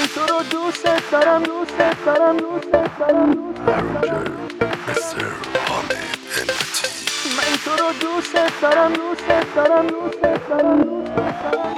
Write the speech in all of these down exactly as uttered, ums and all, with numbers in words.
تو رو دوست دارم دوست دارم دوست دارم مستر حامد همتی. من تو رو دوست دارم دوست دارم دوست دارم دوست دارم.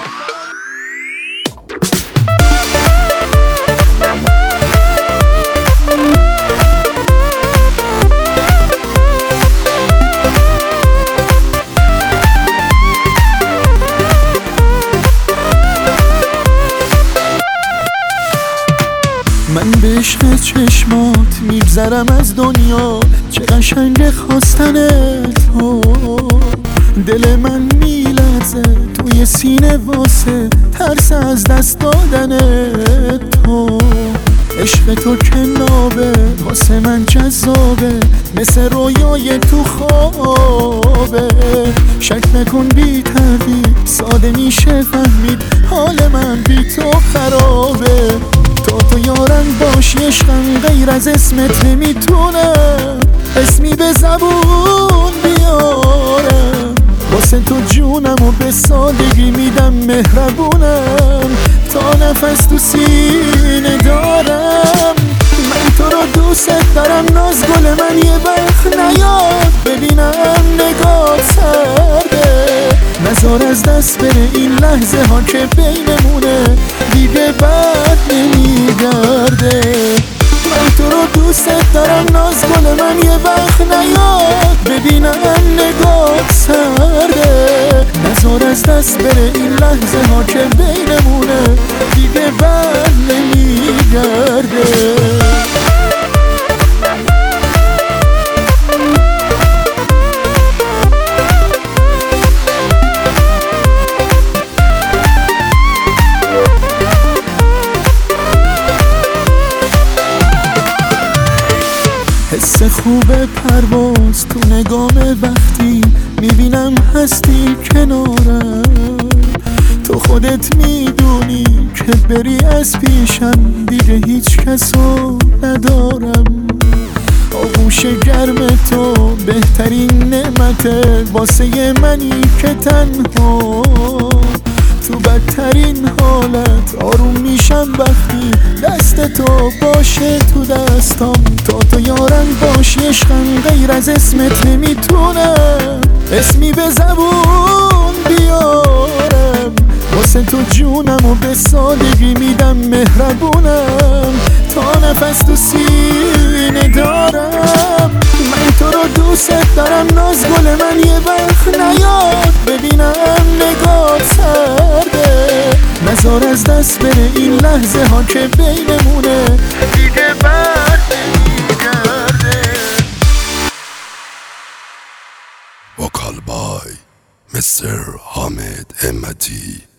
من به عشق چشمات میگذرم از دنیا، چه قشنگ خواستن تو. دل من میلرزه توی سینه واسه ترس از دست دادن تو. عشق تو که نابه واسه من جذابه، مثل رویای تو خوابه. شک نکن بی تردید ساده میشه فهمید حال من بی تو خرابه. تو تو یارم باشی عشقم، غیر از اسمت نمیتونم اسمی به زبون بیارم. واسه تو جونم و به سادگی میدم مهربونم، تا نفس تو سینه دارم. من تو رو دوست دارم، ناز گل من یه وقت نیاد ببینم نگات سرده. نزار از دست بره این لحظه ها که بینمونه، دیگه بد نمیگرده. من تو رو دوست دارم، ناز گل من یه وقت نیاد ببینم نگات سرده. نزار از دست بره این لحظه ها که بینمونه، دیگه بد نمیگرده. حس خوب پرواز تو نگام وقتی میبینم هستی کنارم. تو خودت میدونی که بری از پیشم، دیگه هیچ کسو ندارم. آغوش گرم تو بهترین نعمته واسه منی که تنها. تو بدترین حالت آروم میشم وقتی دست تو باشه تو دستم. تا تو یارم باشی عشقم، غیر از اسمت نمیتونم اسمی به زبون بیارم. واسه تو جونم و به سادگی میدم مهربونم، تا نفس تو سینه دارم. من تو رو دوست دارم، ناز گل من یه وقت نیاد ببینم نگات سرده. نزار از دست بره این لحظه ها که بینمونه، دیگه بد نمیگرده. وکال بای مستر حامد همتی.